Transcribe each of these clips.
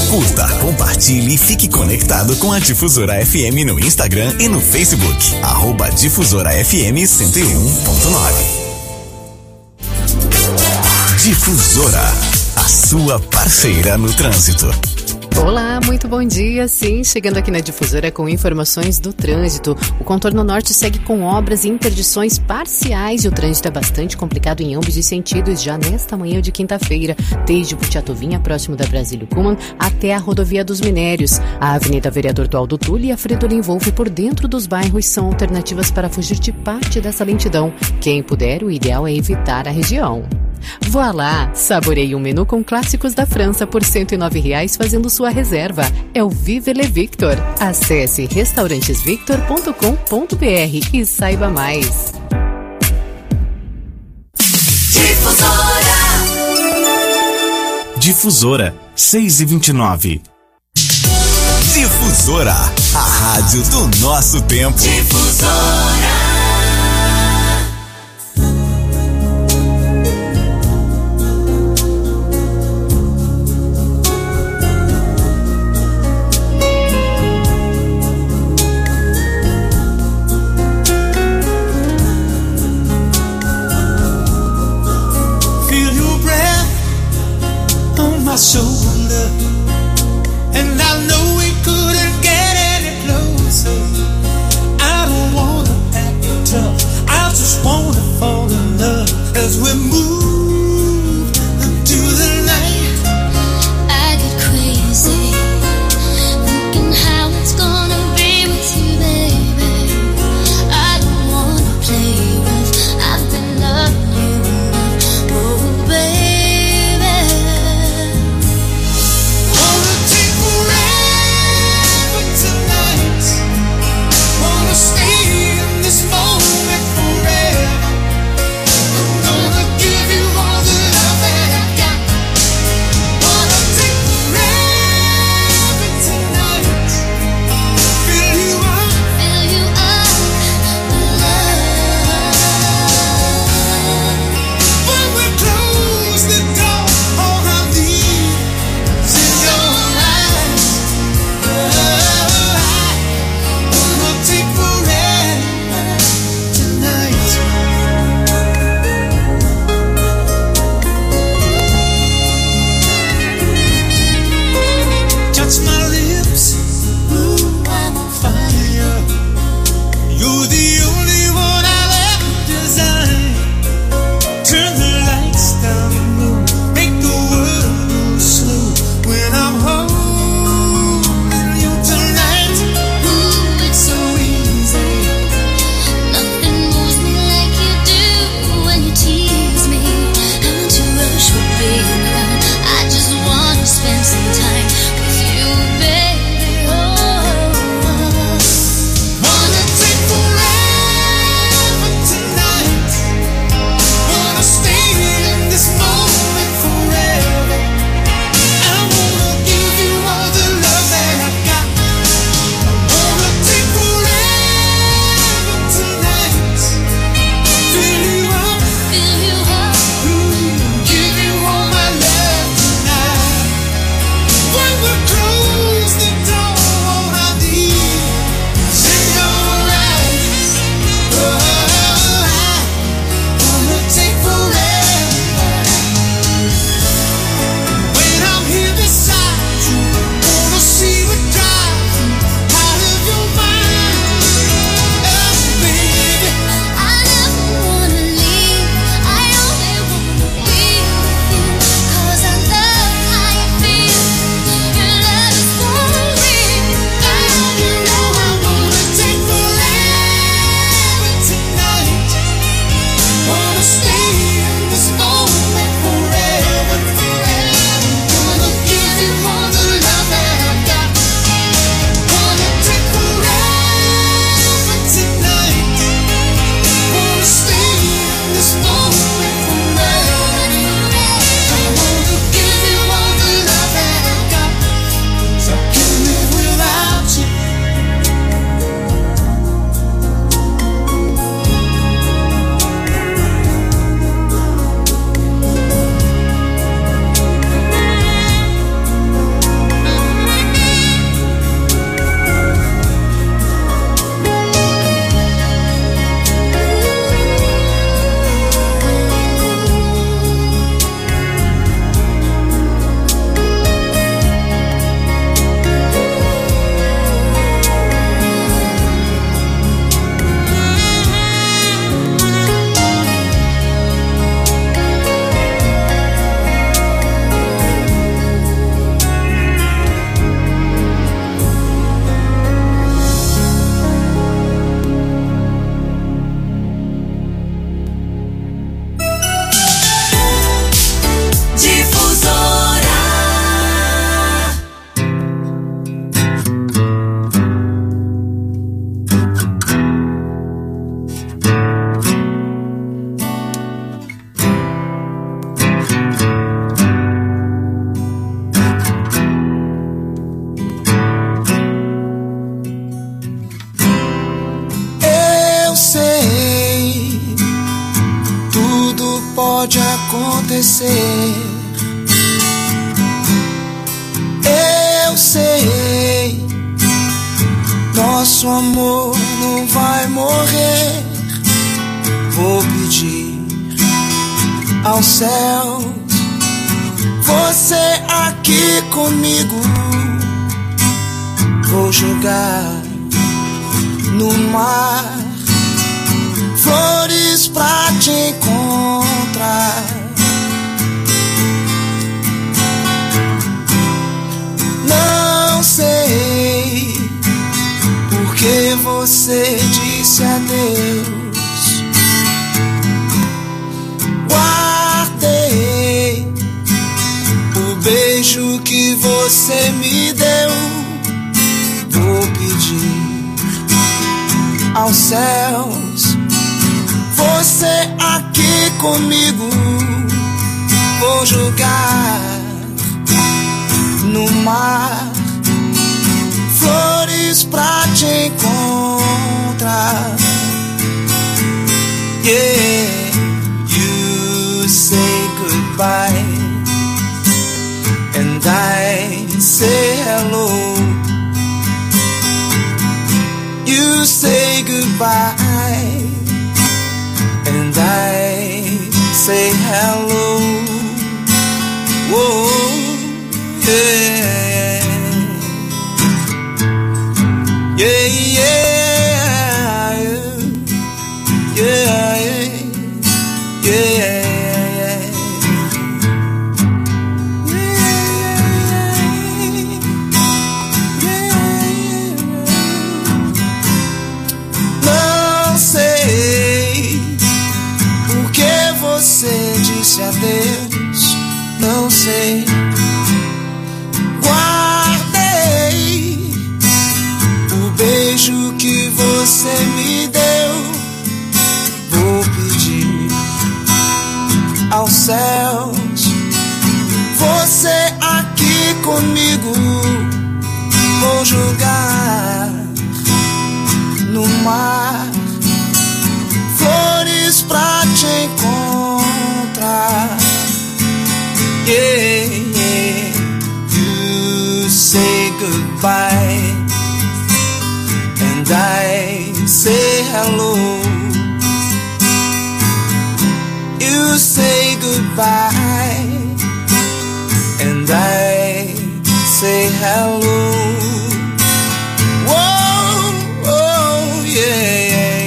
Curta, compartilhe e fique conectado com a Difusora FM no Instagram e no Facebook. @Difusora FM 101.9. Difusora, a sua parceira no trânsito. Olá, muito bom dia. Sim, chegando aqui na Difusora com informações do trânsito. O contorno norte segue com obras e interdições parciais e o trânsito é bastante complicado em ambos os sentidos já nesta manhã de quinta-feira, desde Putiatovinha, próximo da Brasílio Kuman, até a Rodovia dos Minérios. A Avenida Vereador Dualdo Tulli e a Fredolin Wolff por dentro dos bairros são alternativas para fugir de parte dessa lentidão. Quem puder, o ideal é evitar a região. Voilá! Saboreie um menu com clássicos da França por R$ 109 fazendo sua reserva. É o Vive Le Victor. Acesse restaurantesvictor.com.br e saiba mais. Difusora 6h29. Difusora, a rádio do nosso tempo. Difusora. Shoulder, and I know we couldn't get any closer. I don't wanna act tough, I just wanna fall in love as we move into the night. I get crazy thinking how it's gonna be with you, baby. I don't wanna play rough, I've been loving you enough. Oh, baby. Stay in this moment forever. I'm gonna give acontecer. Eu sei, nosso amor não vai morrer. Vou pedir aos céus você aqui comigo. Vou jogar no mar flores pra te encontrar. Não sei porque você disse adeus. Guardei o beijo que você me deu. Vou pedir aos céus você aqui comigo. Vou jogar no mar flores pra te encontrar. Yeah, you say goodbye and I say hello. You say goodbye and I say hello. Whoa, yeah, yeah, yeah, yeah, yeah. Você disse adeus, não sei. Guardei o beijo que você me deu. Vou pedir aos céus você aqui comigo. Vou jogar no mar flores pra te encontrar. Yeah, yeah. You say goodbye and I say hello. You say goodbye and I say hello. Whoa, oh, yeah.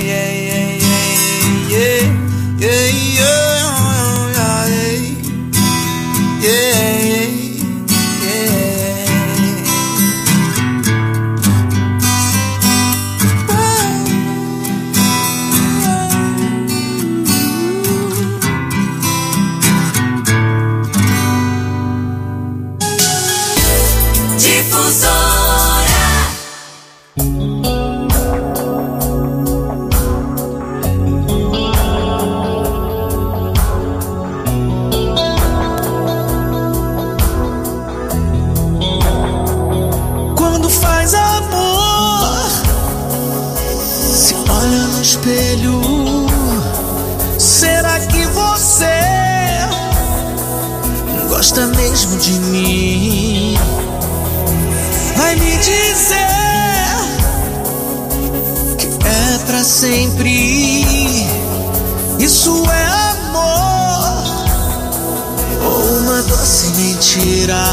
Gosta mesmo de mim? Vai me dizer que é pra sempre. Isso é amor ou uma doce mentira?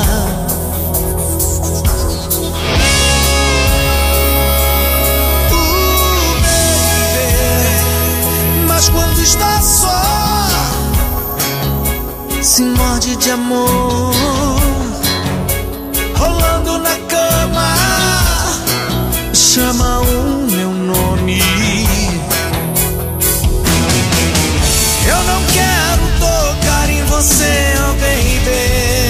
Baby, mas quando está só se morde de amor, rolando na cama, chama o meu nome. Eu não quero tocar em você, oh baby,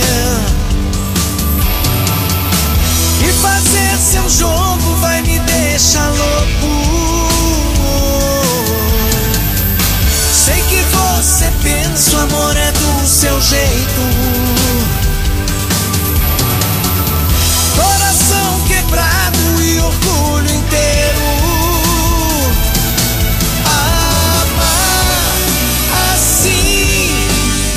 e fazer seu jogo vai me deixar louco. Sei que você pensa, o amor é do seu jeito. Coração quebrado e orgulho inteiro. Amar assim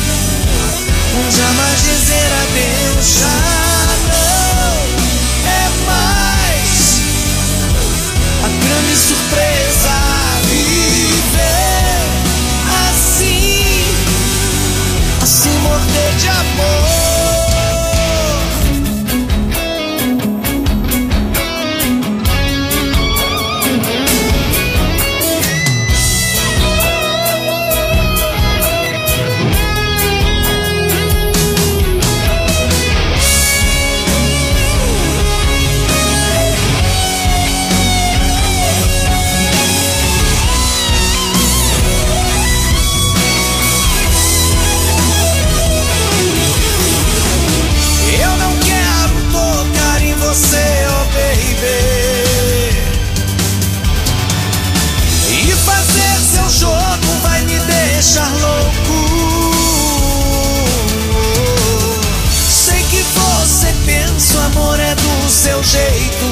seu jeito.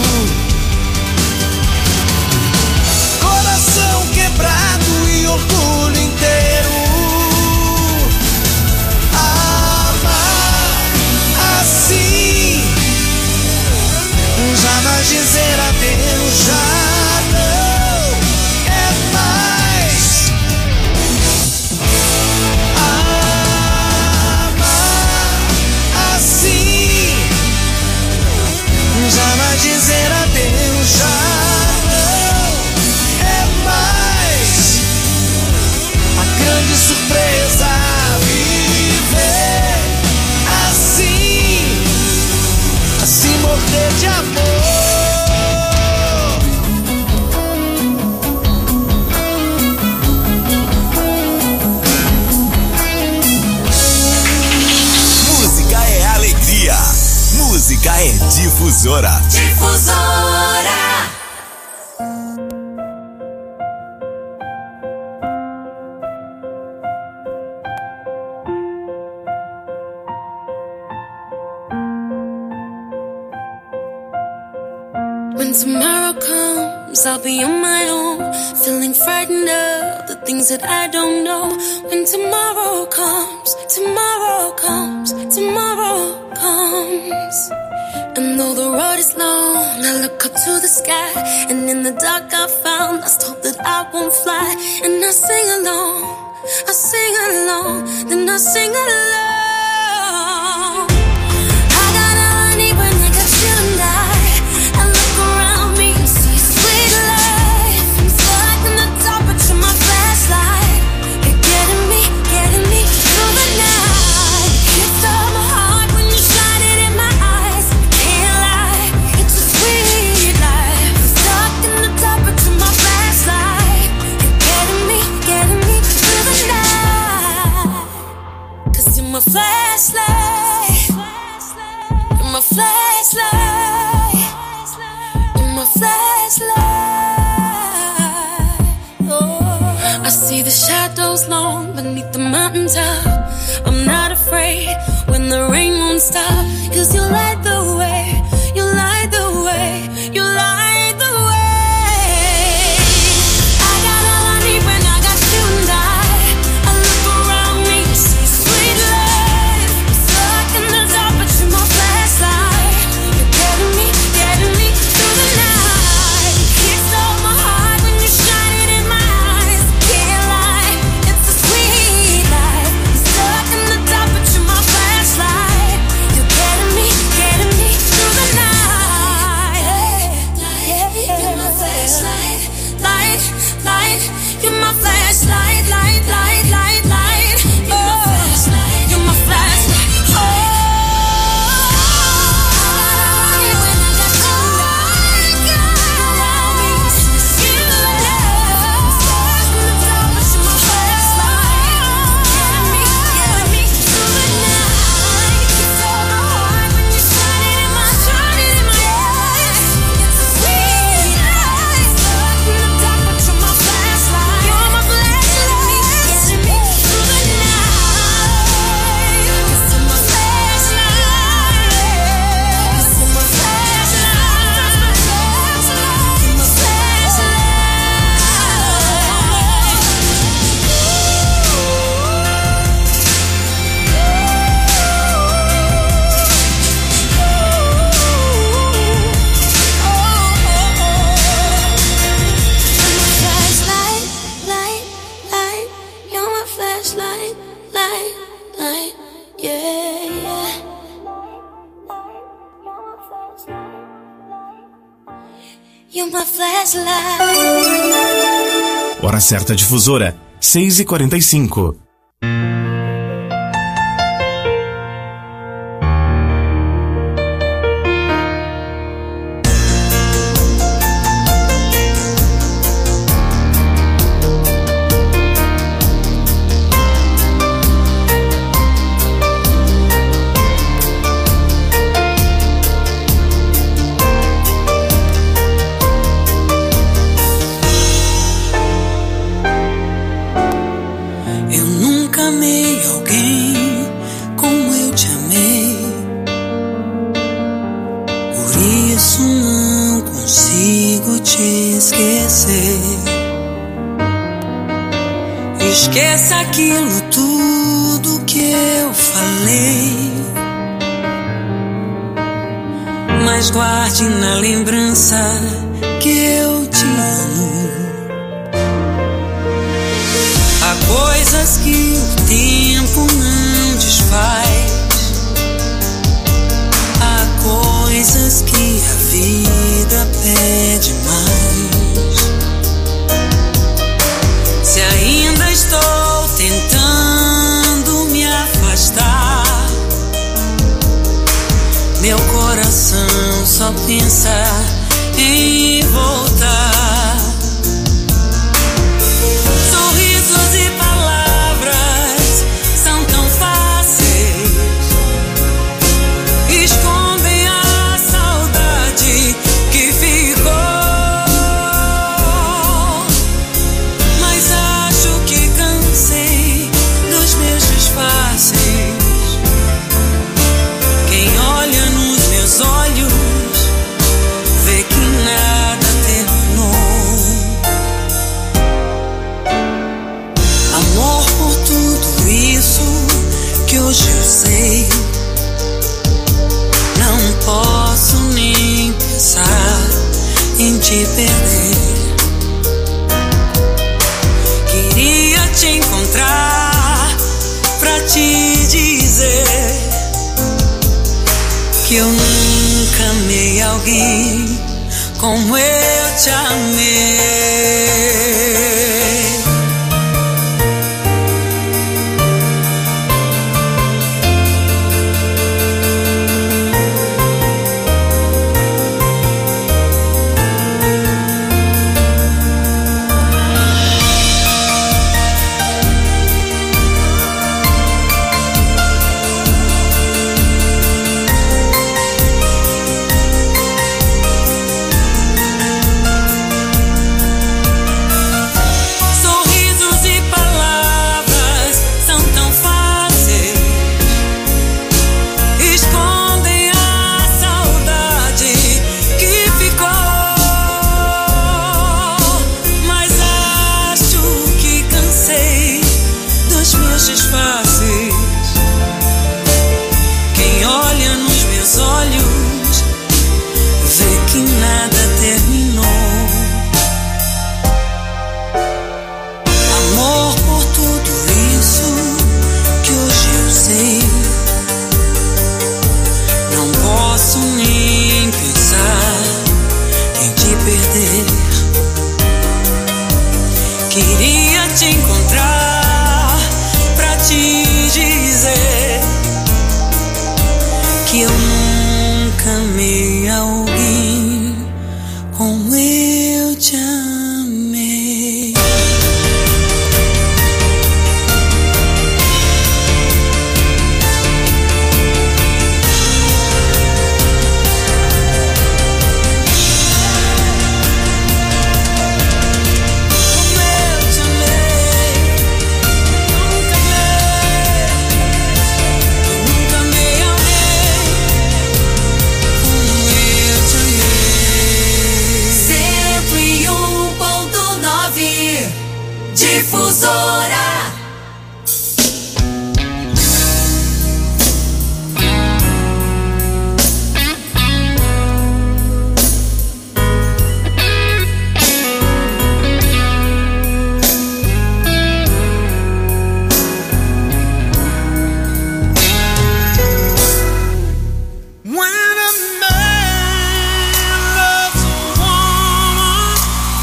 Coração quebrado e orgulho inteiro. Amar assim, jamais dizer adeus, já não é mais. Amar assim, jamais dizer adeus, já não é mais. A grande surpresa, viver assim, assim morrer de amor. Música é alegria. Música é Difusora. Difusora. When tomorrow comes, I'll be on my own, feeling frightened of the things that I don't know. When tomorrow comes, tomorrow comes, tomorrow comes. And though the road is long, I look up to the sky, and in the dark I found lost hope that I won't fly. And I sing along, then I sing along. I got all I need when I got you and I look around me and see sweet life. I'm stuck in the dark, but you're my flashlight. You're getting me through the night. You stole my heart when you shine it in my eyes. Can't lie, it's a sweet life. I'm stuck in the dark, but you're my flashlight. You're getting me through the night. 'Cause you're my flashlight. You're my flashlight. You're my flashlight. Oh. I see the shadows long beneath the mountaintop. I'm not afraid when the rain won't stop. 'Cause you light the way. You light the way. You light the way. I got all I need when I got you and I look around me and see sweet life. I'm stuck in the dark, but you're my flashlight. You're getting me through the night. You stole my heart when you shine it in my eyes. Can't lie, it's a sweet life. I'm stuck in the dark, but you're my flashlight. You're getting me through the night. You're my flashlight, light. You're my flashlight, light. Oh, you're my flashlight. Oh, when I got you around me, you love. Stuck in the dark, but you're my flashlight. Getting me through the night. You stole my heart when you shine it in my eyes. It's a sweet life. Stuck in the dark, but you're my flashlight. You're my flashlight. Getting me through the night. 'Cause you're my flashlight. 'Cause you're my flashlight. You're my flashlight. Light. You're my flashlight, light. Yeah. You're my flashlight. Hora certa Difusora, 6h45. Eu isso não consigo te esquecer. Esqueça aquilo tudo que eu falei, mas guarde na lembrança que eu te amo. Há coisas que o tempo não desfaz, há coisas que a vida pede mais. Se ainda estou tentando me afastar, meu coração só pensa em voltar. Sorrisos e palavras são tão fáceis, escondem a saudade que ficou. Mas acho que cansei dos meus disfarces. Quem olha nos meus olhos vê que nada terminou. Amor, por tudo isso que hoje eu sei, não posso nem pensar em te perder. Queria te encontrar pra te dizer que eu nunca amei alguém como eu te amei. Sorrisos e palavras são tão fáceis, escondem a saudade que ficou. Mas acho que cansei dos meus disfarces. Quem olha nos meus olhos vê que nada terminou. Amor, por tudo isso que hoje eu sei, não posso nem pensar em te perder. Queria te encontrar pra te dizer que eu nunca amei alguém como eu te amei. Como eu te amei, nunca amei. Eu nunca amei alguém como eu te amei. 101.9 Difusora. When a man loves a woman,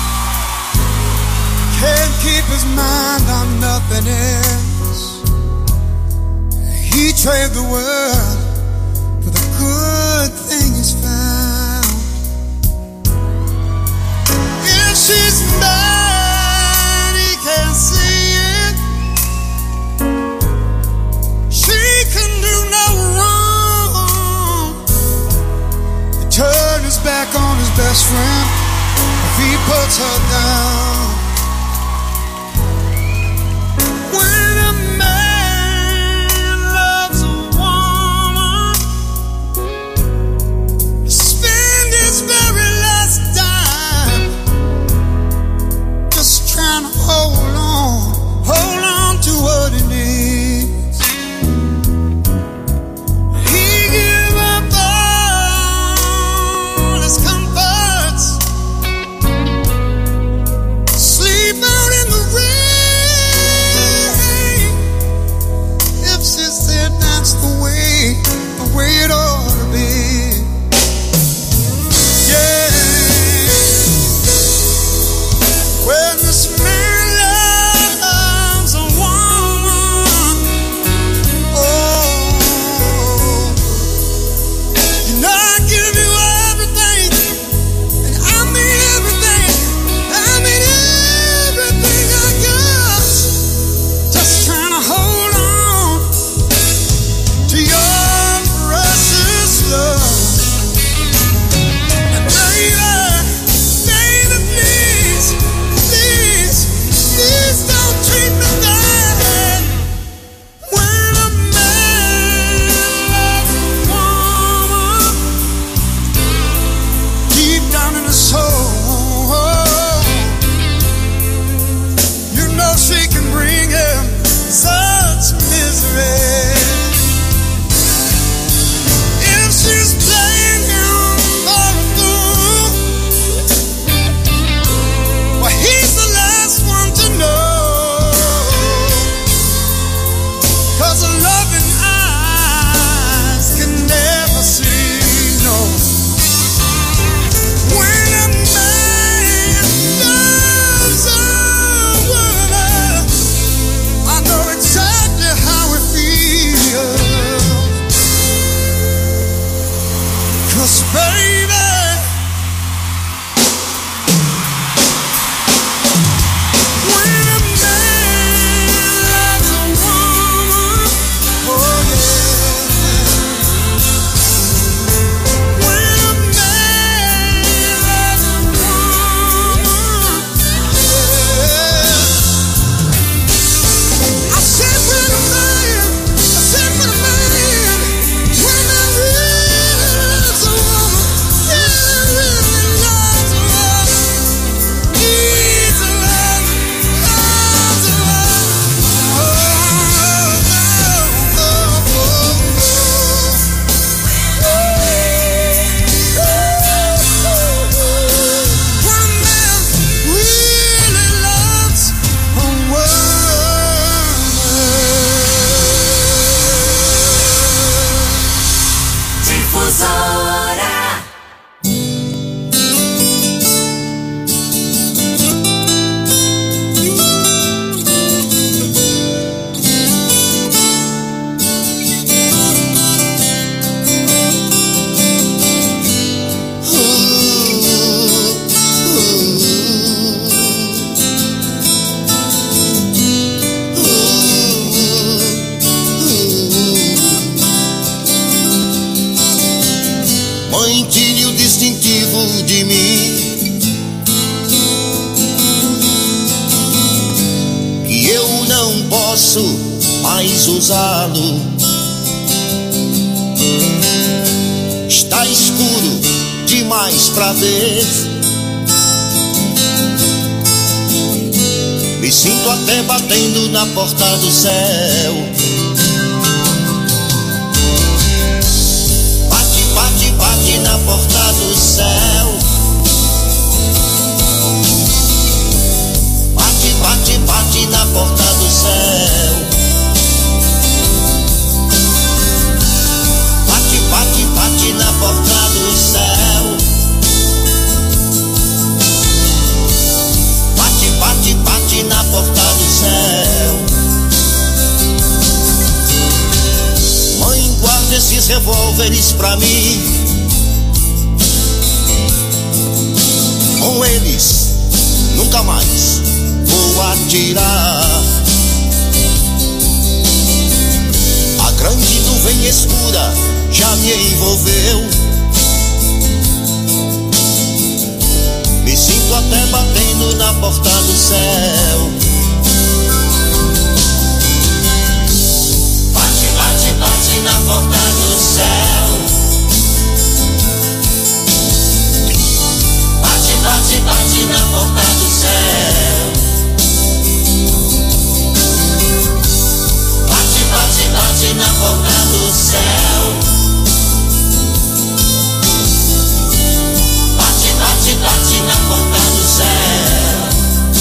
can't keep his mind on nothing else. He trades the world for the good thing he's found. If she's mad, he can't see it. She can do no wrong. Turn his back on his best friend if he puts her down. When a man loves a woman, he spends mais usá-lo. Está escuro demais pra ver. Me sinto até batendo na porta do céu. Bate, bate, bate na porta do céu. Bate, bate, bate na porta do céu. Bate, bate, bate na porta do céu. Bate, bate, bate na porta do céu. Mãe, guarda esses revólveres pra mim. Com eles nunca mais vou atirar. A grande nuvem escura já me envolveu. Me sinto até batendo na porta do céu. Bate, bate, bate na porta do céu. Bate, bate, bate na porta do céu. Bate, bate, bate na porta do céu. Bate, bate, bate na porta do céu.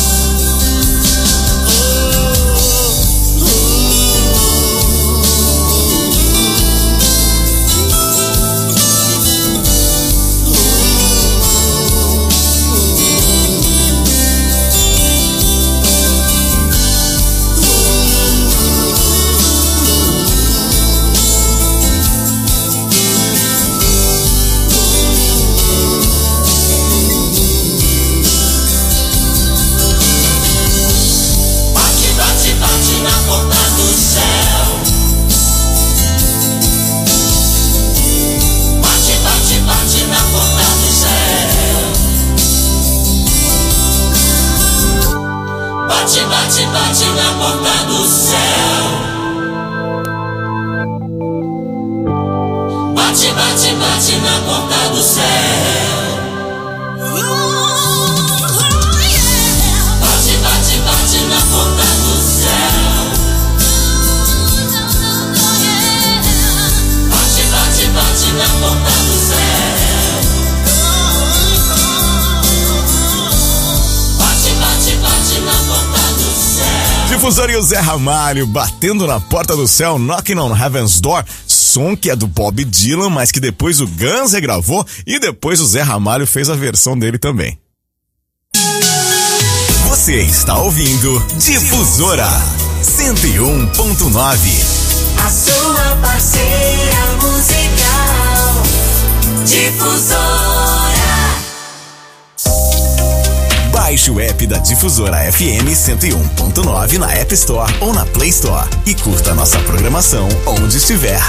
Bate, bate, bate na porta do céu. Bate, bate, bate na porta do céu. Bate, bate, bate na porta do céu. Bate, bate, bate na porta do céu. Bate, bate, bate na porta do céu. Difusor e o Zé Ramalho batendo na porta do céu, Knocking on Heaven's Door, som que é do Bob Dylan, mas que depois o Guns regravou e depois o Zé Ramalho fez a versão dele também. Você está ouvindo Difusora 101.9. A sua parceira musical. Difusora. Baixe o app da Difusora FM 101.9 na App Store ou na Play Store e curta a nossa programação onde estiver.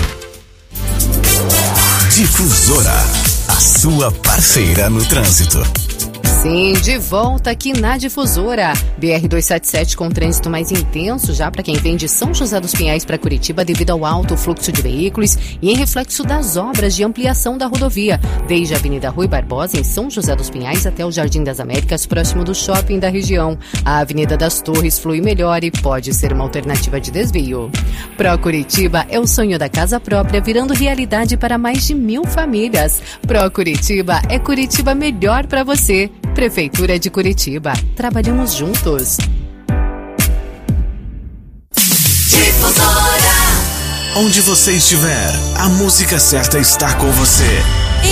Difusora, a sua parceira no trânsito. Sim, de volta aqui na Difusora. BR-277 com trânsito mais intenso já para quem vem de São José dos Pinhais para Curitiba devido ao alto fluxo de veículos e em reflexo das obras de ampliação da rodovia, desde a Avenida Rui Barbosa em São José dos Pinhais até o Jardim das Américas, próximo do shopping da região. A Avenida das Torres flui melhor e pode ser uma alternativa de desvio. Pro Curitiba é o sonho da casa própria virando realidade para mais de 1.000 famílias. Pro Curitiba é Curitiba melhor para você. Prefeitura de Curitiba. Trabalhamos juntos. Difusora. Onde você estiver, a música certa está com você.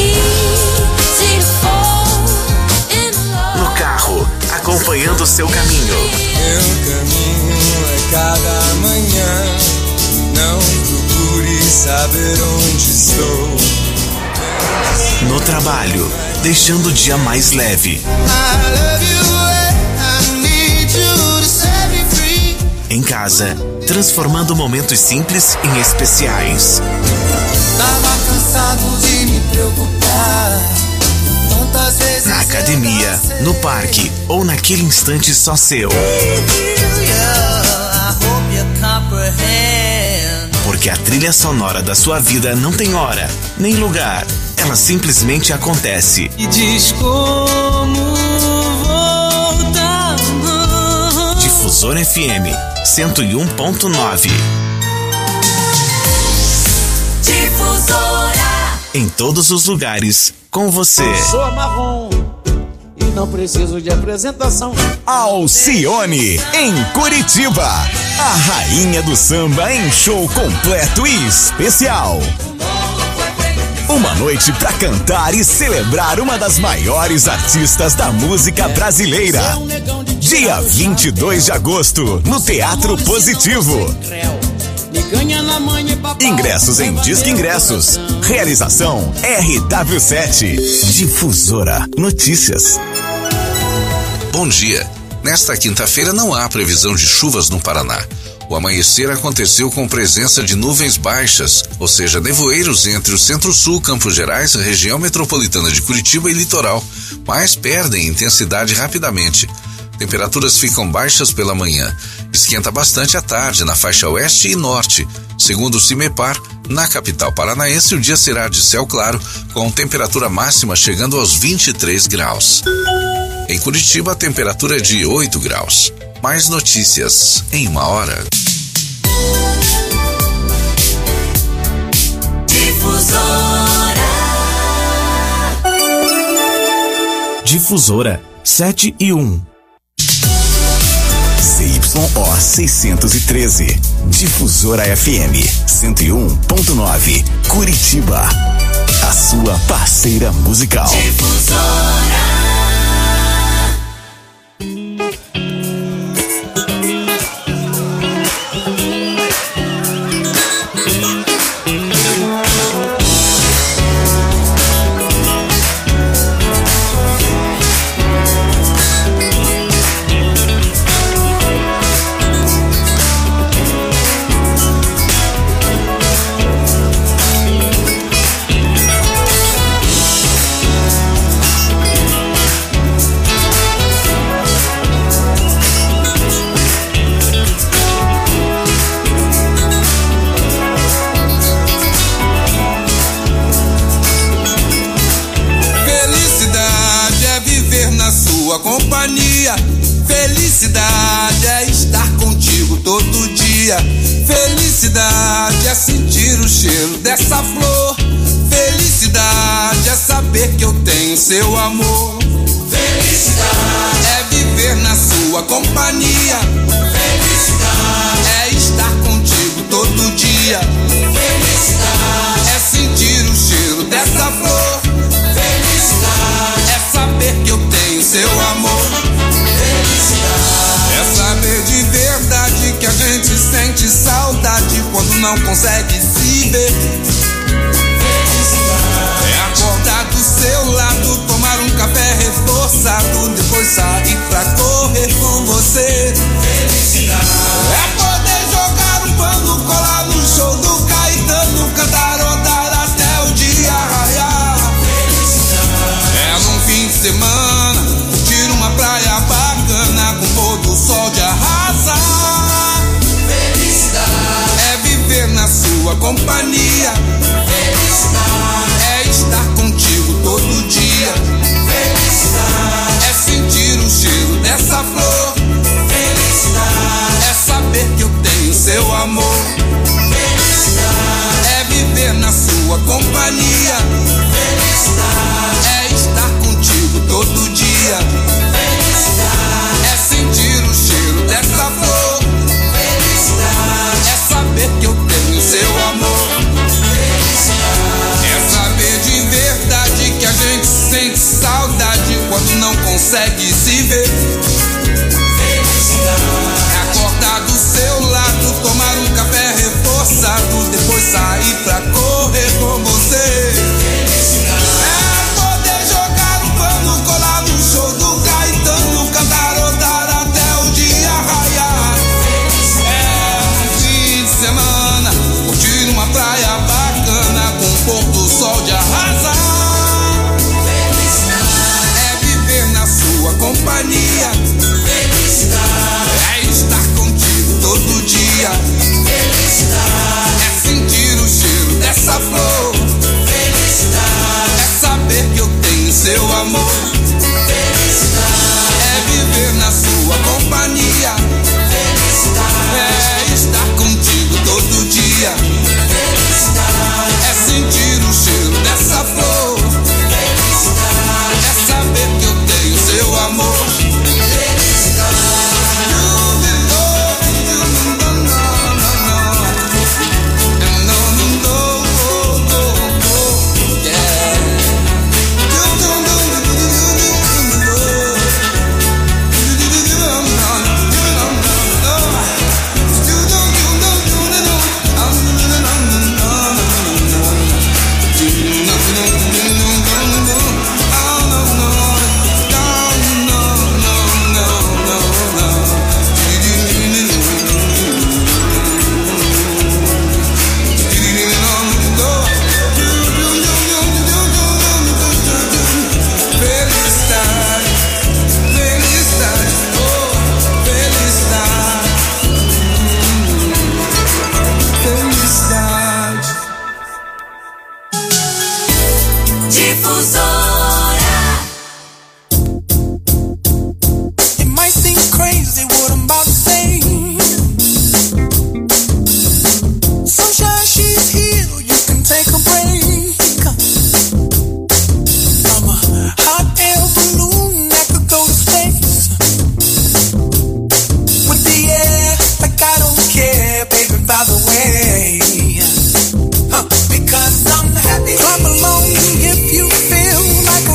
No carro, acompanhando o seu caminho. Meu caminho é cada manhã. Não procure saber onde estou. No trabalho, deixando o dia mais leve. Em casa, transformando momentos simples em especiais. Tava cansado de me preocupar. Tantas vezes na academia, no parque ou naquele instante só seu. Porque a trilha sonora da sua vida não tem hora, nem lugar. Ela simplesmente acontece. E diz como voltar. Difusora FM 101.9. Difusora. Em todos os lugares, com você. Sou marrom e não preciso de apresentação. Alcione, em Curitiba. A rainha do samba em show completo e especial. Uma noite pra cantar e celebrar uma das maiores artistas da música brasileira. Dia 22 de agosto, no Teatro Positivo. Ingressos em Disque Ingressos. Realização RW7. Difusora Notícias. Bom dia. Nesta quinta-feira não há previsão de chuvas no Paraná. O amanhecer aconteceu com presença de nuvens baixas, ou seja, nevoeiros entre o Centro-Sul, Campos Gerais, região metropolitana de Curitiba e litoral, mas perdem intensidade rapidamente. Temperaturas ficam baixas pela manhã. Esquenta bastante à tarde na faixa oeste e norte. Segundo o CIMEPAR, na capital paranaense o dia será de céu claro, com temperatura máxima chegando aos 23 graus. Em Curitiba, a temperatura é de 8 graus. Mais notícias em uma hora. Difusora 7 e 1. ZYO 613. Difusora FM 101.9. Curitiba. A sua parceira musical. Difusora. Companhia, felicidade é estar contigo todo dia. Felicidade é sentir o cheiro dessa flor. Felicidade é saber que eu tenho seu amor. Felicidade é viver na sua companhia. Felicidade é estar contigo todo dia. Felicidade é sentir o cheiro dessa flor. Felicidade é saber que eu tenho seu amor. Felicidade é saber de verdade que a gente sente saudade quando não consegue se ver. Felicidade é sair pra correr com você. Felicidade é poder jogar um pano, colar no show do Caetano, cantarotar até o dia raiar. Felicidade é num fim de semana, curtir uma praia bacana com pôr do sol de arrasar. Felicidade é viver na sua companhia. Felicidade é estar contigo todo dia. Felicidade é sentir o cheiro dessa flor. Felicidade é saber que eu tenho seu amor. Felicidade é viver na sua companhia. Felicidade é estar contigo todo dia. Felicidade é sentir o cheiro dessa flor. Felicidade é saber que eu tenho seu amor. Felicidade é saber de verdade que a gente sente saudade quando não consegue se ver. Felicidade é acordar do seu lado, tomar um café reforçado, depois sair pra correr com você. Felicidade é poder jogar um pano, colar no show do Caetano, cantarotar até o dia raiar. É um fim de semana, curtir uma praia bacana com o pôr do sol de arrasar. Felicidade é viver na sua companhia. Felicidade é estar contigo todo dia. Felicidade é sentir o cheiro dessa flor. Felicidade é saber que eu tenho seu amor. Felicidade é viver na sua companhia. Felicidade é estar contigo todo dia. Felicidade é sentir o cheiro dessa flor. Felicidade é saber que eu tenho seu amor. Clap along if you feel like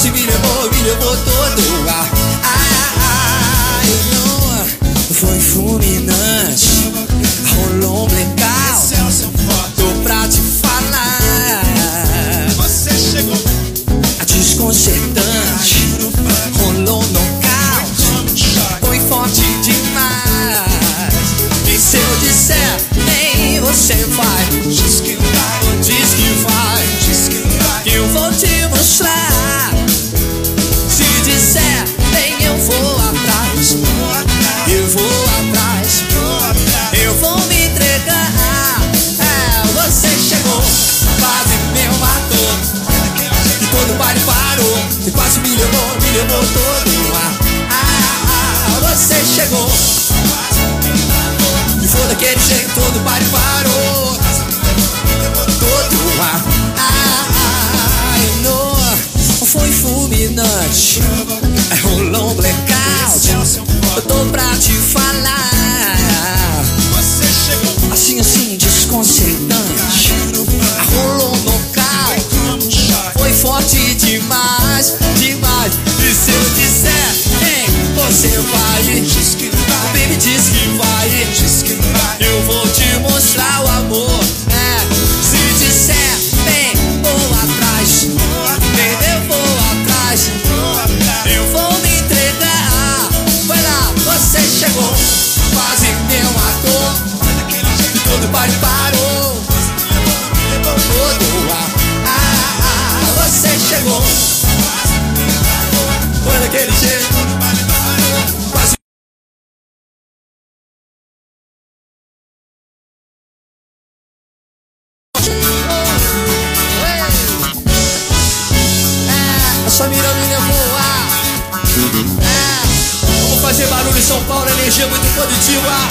quase me levou todo. Foi fulminante, rolou um blackout. Tô pra te falar. Você chegou desconcertante, rolou um nocaute. Foi forte demais. E se eu disser, nem você vai. Diz que vai, eu vou te mostrar. Se disser, nem eu vou atrás. Eu vou atrás, eu vou me entregar. Você chegou, quase me matou. E todo o baile parou. E quase me levou todo. Você chegou, e foi daquele jeito, todo o baile parou. Todo foi fulminante, rolou um blackout. Eu tô pra te falar. Você chegou assim, desconcertante. Rolou um nocaute. Foi forte demais. E se eu disser, ei, você vai. Baby diz que vai. Eu vou te mostrar o amor. Se disser, vem, vou atrás. Eu vou atrás. Eu vou me entregar. Vai lá, você chegou, quase me matou. E todo o baile parou. Você chegou, foi daquele jeito. Quase. Essa mira me levou a. Vamos fazer barulho em São Paulo, energia muito positiva.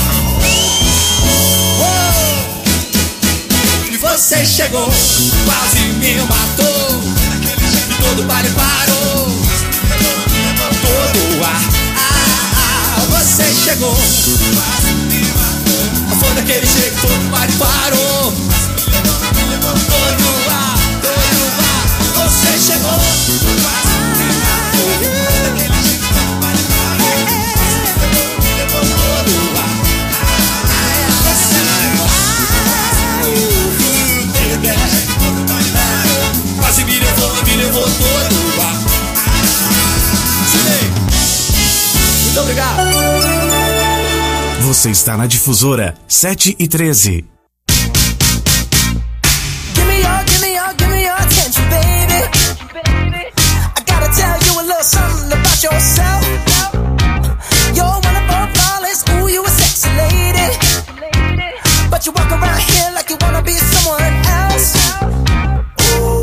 E você chegou, quase me matou. E todo o baile parou. Todo você chegou, foi daquele jeito, todo o baile parou. Todo você chegou. Quase me levou todo. Muito obrigado. Você está na Difusora 7:13. Give me your attention, baby. I gotta tell you a little something about yourself. You're one of our flawless, ooh, you a sexy lady. But you walk around here like you wanna be someone else. Ooh,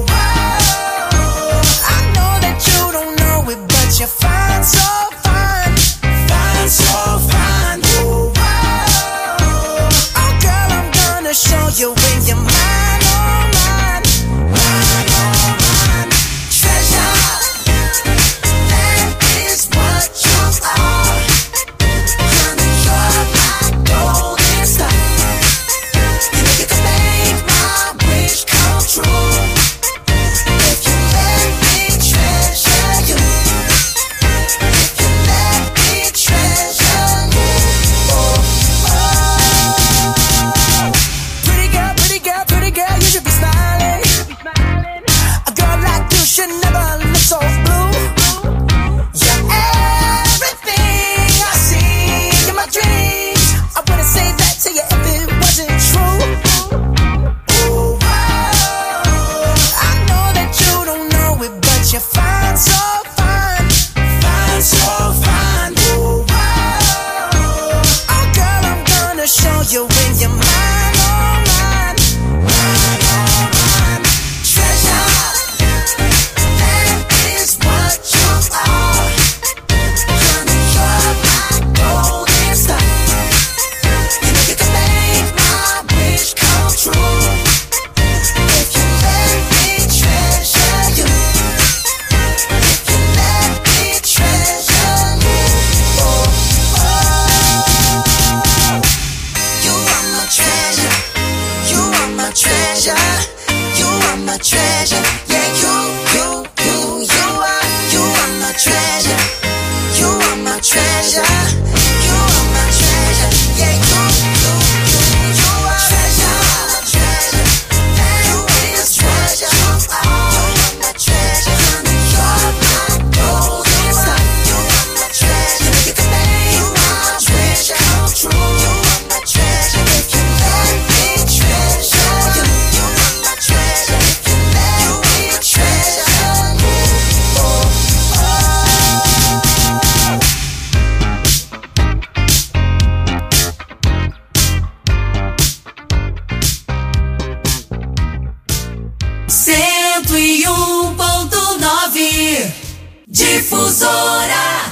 I know that you don't know it, but you're fine, so fine. Fine, so fine. Ooh, oh girl, I'm Difusora.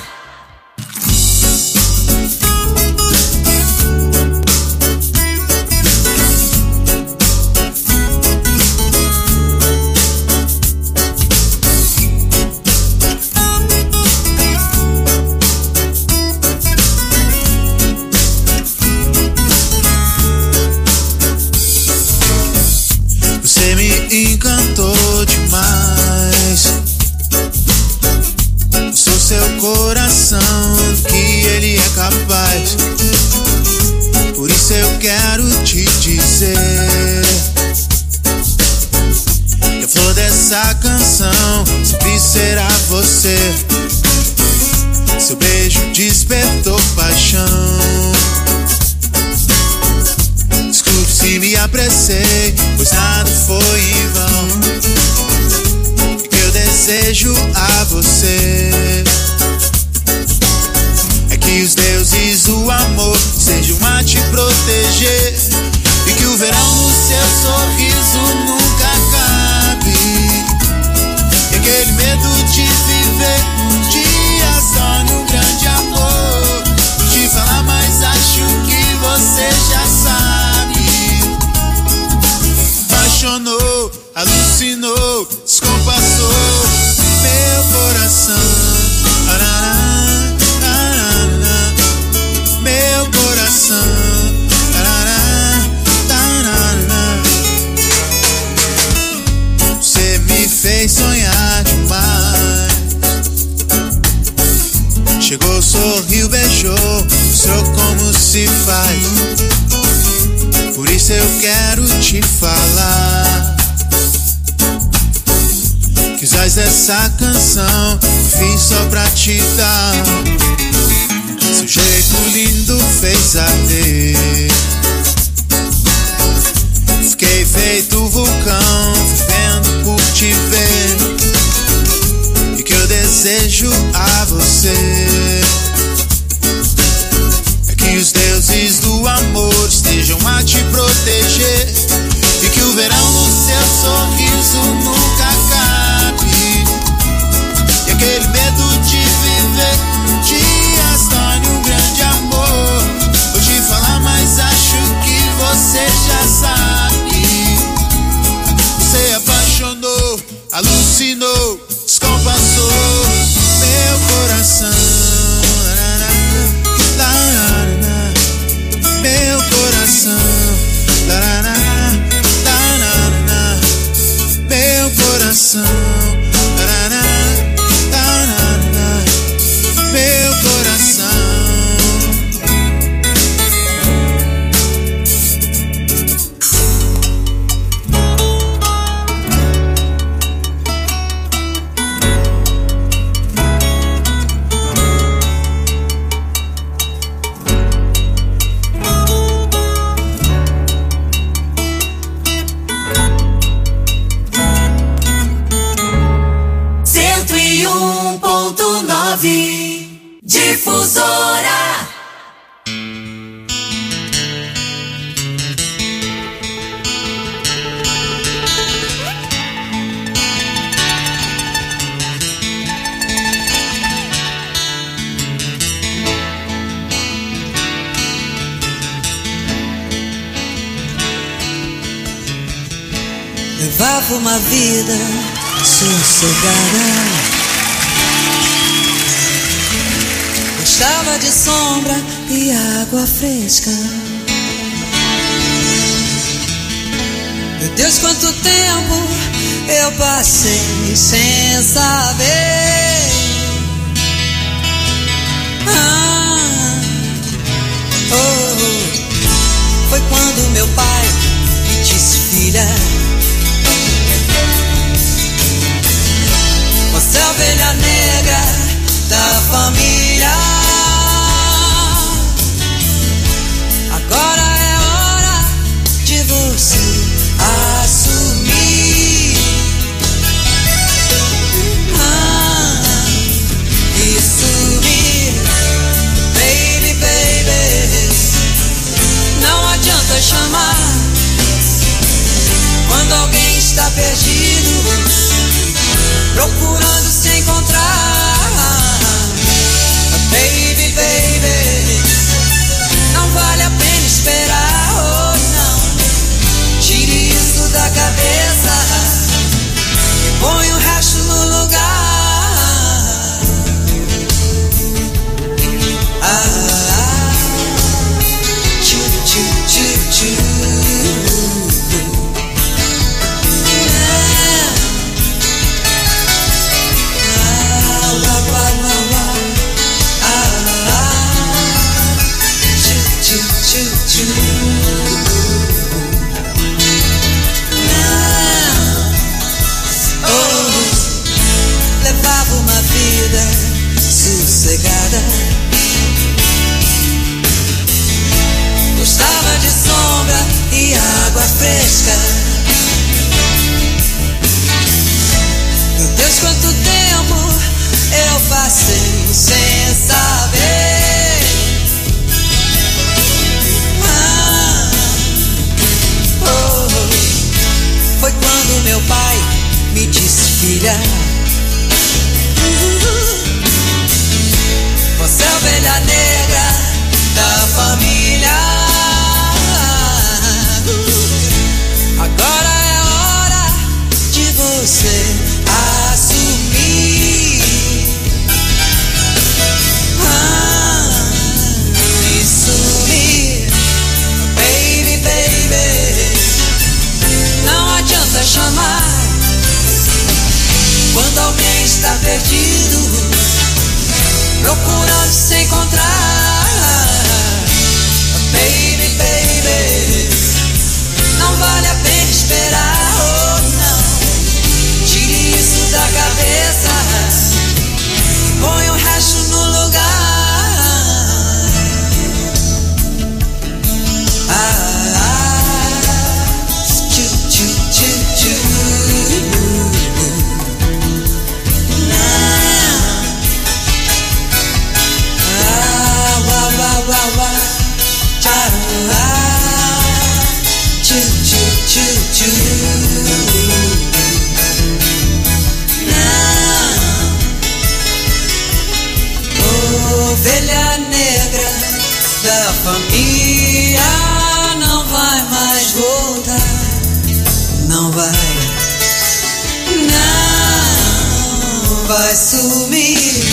Você me encantou demais. Sou seu coração, que ele é capaz. Por isso eu quero te dizer que a flor dessa canção sempre será você. Seu beijo despertou paixão. Desculpe se me apressei, pois nada foi em vão. O que eu desejo a você é que os deuses do amor sejam a te proteger, e que o verão no seu sorriso nunca acabe, e aquele medo de viver um dia só num grande amor. Te falar, mas acho que você já sabe. Apaixonou, alucinou, descompassou meu coração. Meu coração. Você me fez sonhar demais. Chegou, sorriu, beijou, mostrou como se faz. Por isso eu quero te falar que os ais dessa canção vim só pra te dar. Seu jeito lindo fez arder. Fiquei feito vulcão, vivendo por te ver. E que eu desejo a você é que os deuses do amor estejam a te proteger, e que o verão no seu sorriso nunca acabe, e aquele medo de viver um dia só num grande amor. Vou te falar, mas acho que você já sabe. Você apaixonou, alucinou, descompassou meu coração. Meu coração, meu coração, meu coração. Difusora. Levava uma vida sossegada, gostava de sombra e água fresca. Meu Deus, quanto tempo eu passei sem saber. Foi quando meu pai me disse: filha, você é a ovelha negra da família. Agora é hora de você assumir. E subir, baby, baby. Não adianta chamar quando alguém está perdido, procurando se encontrar. vida sossegada. Gostava de sombra e água fresca. Meu Deus, quanto tempo eu passei sem saber. Foi quando meu pai me disse: filha, você é a ovelha negra da família. Agora é hora de você assumir e sumir. Baby, baby, não adianta chamar quando alguém está perdido, procurando se encontrar. Baby, baby, não vale a pena esperar. Oh não, tire isso da cabeça e põe o resto no lugar. Ovelha negra da família não vai mais voltar. Não vai, não vai sumir.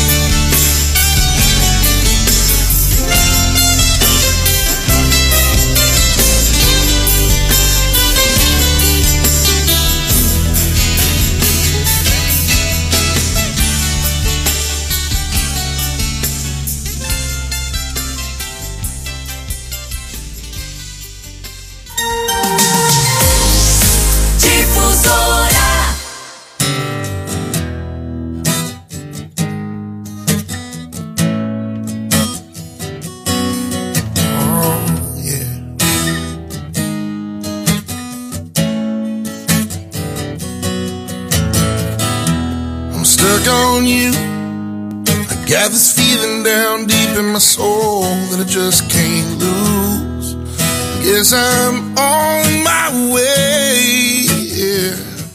On you, I got this feeling down deep in my soul that I just can't lose. Guess I'm on my way, yeah.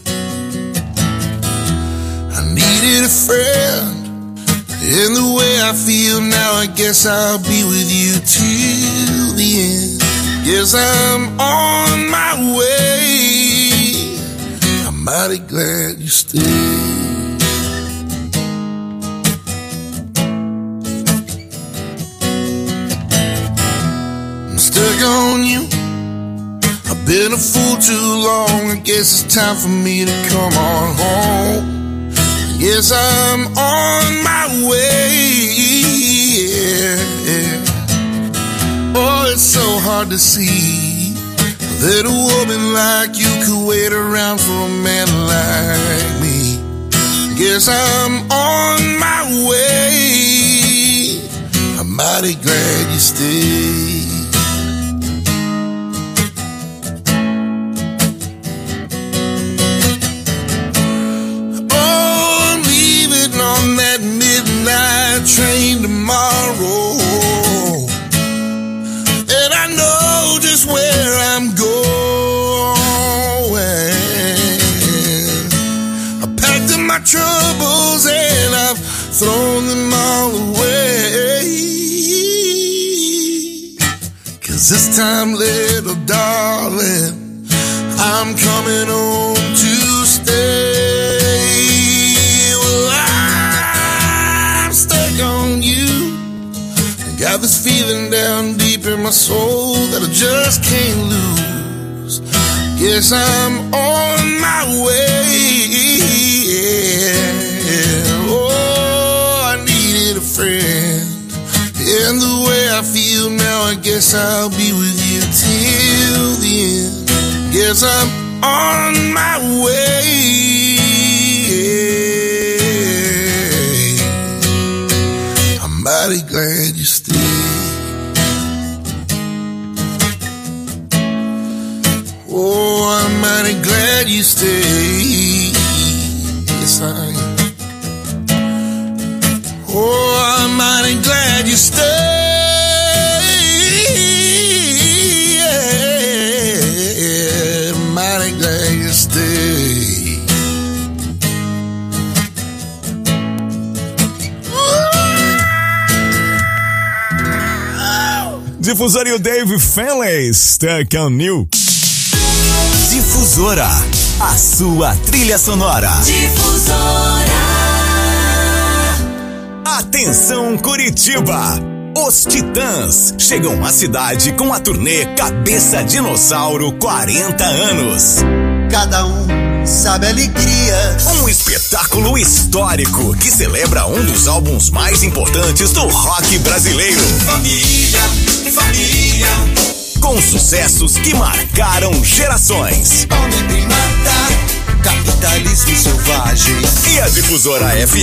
I needed a friend, and the way I feel now, I guess I'll be with you till the end. Guess I'm on my way. I'm mighty glad you stayed. Stuck on you, I've been a fool too long. I guess it's time for me to come on home. I guess I'm on my way, yeah. Oh, it's so hard to see that a woman like you could wait around for a man like me. I guess I'm on my way. I'm mighty glad you stayed. On that midnight train tomorrow, and I know just where I'm going. I packed up my troubles and I've thrown them all away. 'Cause this time, little darling, I'm coming home to stay. On you, I got this feeling down deep in my soul that I just can't lose. Guess I'm on my way, yeah. Oh, I needed a friend, and the way I feel now, I guess I'll be with you till the end. Guess I'm on my way, yeah. mighty glad you stayed. Oh, I'm mighty glad you stayed. Yes, I am. Oh, I'm mighty glad you stayed. Yeah, mighty glad you stayed. Difusora e o Dave Finlay, Stuck on You. Difusora, a sua trilha sonora. Difusora. Atenção Curitiba! Os Titãs chegam à cidade com a turnê Cabeça Dinossauro 40 anos. Cada um sabe a alegria. Um espetáculo histórico que celebra um dos álbuns mais importantes do rock brasileiro. Família, família. Com sucessos que marcaram gerações. Homem primata, capitalismo selvagem. E a Difusora FM